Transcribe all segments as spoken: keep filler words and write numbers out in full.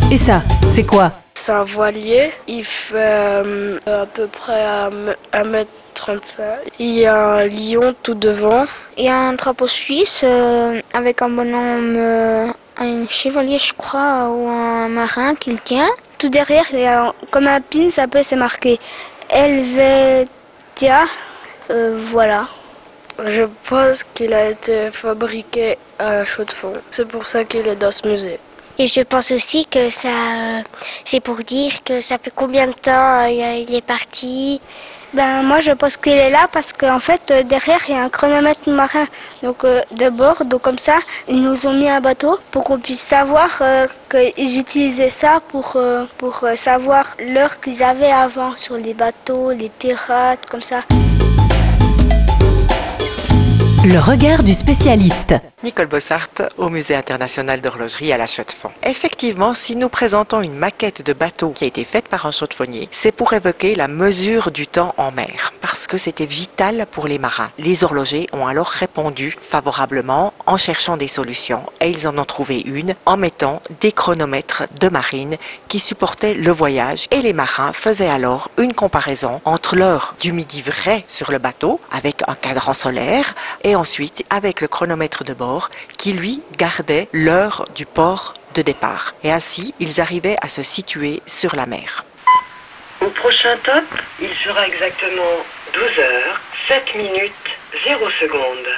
Et ça, c'est quoi? C'est un voilier, il fait euh, à peu près un mètre trente-cinq. Il y a un lion tout devant. Il y a un drapeau suisse euh, avec un bonhomme, euh, un chevalier je crois, ou un marin qui le tient. Tout derrière, il y a comme un pin, ça peut c'est marqué Helvetia, euh, voilà. Je pense qu'il a été fabriqué à la Chaux-de-Fonds. C'est pour ça qu'il est dans ce musée. Et je pense aussi que ça, euh, c'est pour dire que ça fait combien de temps euh, il est parti. Ben moi je pense qu'il est là parce qu'en fait euh, derrière il y a un chronomètre marin donc euh, de bord, donc comme ça ils nous ont mis un bateau pour qu'on puisse savoir euh, qu'ils utilisaient ça pour, euh, pour euh, savoir l'heure qu'ils avaient avant sur les bateaux, les pirates, comme ça. Le regard du spécialiste. Nicole Bossart au Musée international d'horlogerie à la Chaux-de-Fonds. Effectivement, si nous présentons une maquette de bateau qui a été faite par un chaux-de-fonnier, c'est pour évoquer la mesure du temps en mer, parce que c'était vital pour les marins. Les horlogers ont alors répondu favorablement en cherchant des solutions, et ils en ont trouvé une en mettant des chronomètres de marine qui supportaient le voyage, et les marins faisaient alors une comparaison entre l'heure du midi vrai sur le bateau, avec un cadran solaire, et ensuite avec le chronomètre de bord qui lui gardait l'heure du port de départ. Et ainsi, ils arrivaient à se situer sur la mer. Au prochain top, il sera exactement douze heures, sept minutes, zéro secondes.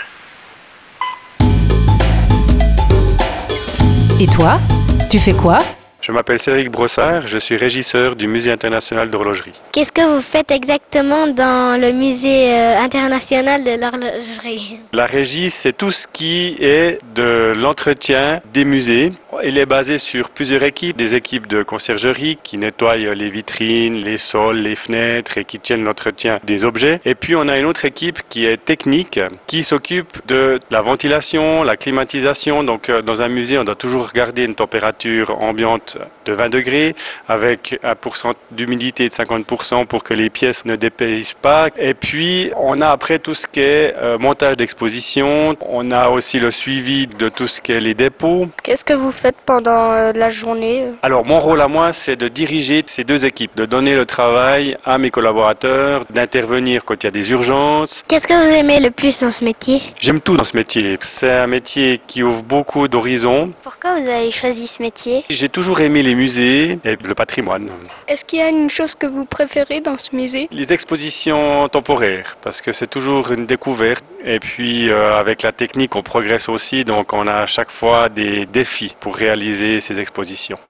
Et toi, tu fais quoi? Je m'appelle Cédric Brossard, je suis régisseur du Musée international d'horlogerie. Qu'est-ce que vous faites exactement dans le musée euh, international de l'horlogerie? La régie, c'est tout ce qui est de l'entretien des musées. Il est basé sur plusieurs équipes, des équipes de conciergerie qui nettoient les vitrines, les sols, les fenêtres et qui tiennent l'entretien des objets. Et puis on a une autre équipe qui est technique, qui s'occupe de la ventilation, la climatisation. Donc dans un musée, on doit toujours garder une température ambiante de vingt degrés avec un pourcent d'humidité de cinquante pour cent pour que les pièces ne dépérissent pas. Et puis on a après tout ce qui est euh, montage d'exposition. On a aussi le suivi de tout ce qui est les dépôts. Qu'est-ce que vous faites pendant euh, la journée? Alors mon rôle à moi, c'est de diriger ces deux équipes, de donner le travail à mes collaborateurs, d'intervenir quand il y a des urgences. Qu'est-ce que vous aimez le plus dans ce métier? J'aime tout dans ce métier. C'est un métier qui ouvre beaucoup d'horizons. Pourquoi vous avez choisi ce métier? J'ai toujours aimé les musées et le patrimoine. Est-ce qu'il y a une chose que vous préférez dans ce musée? Les expositions temporaires, parce que c'est toujours une découverte. Et puis euh, avec la technique, on progresse aussi, donc on a à chaque fois des défis pour réaliser ces expositions.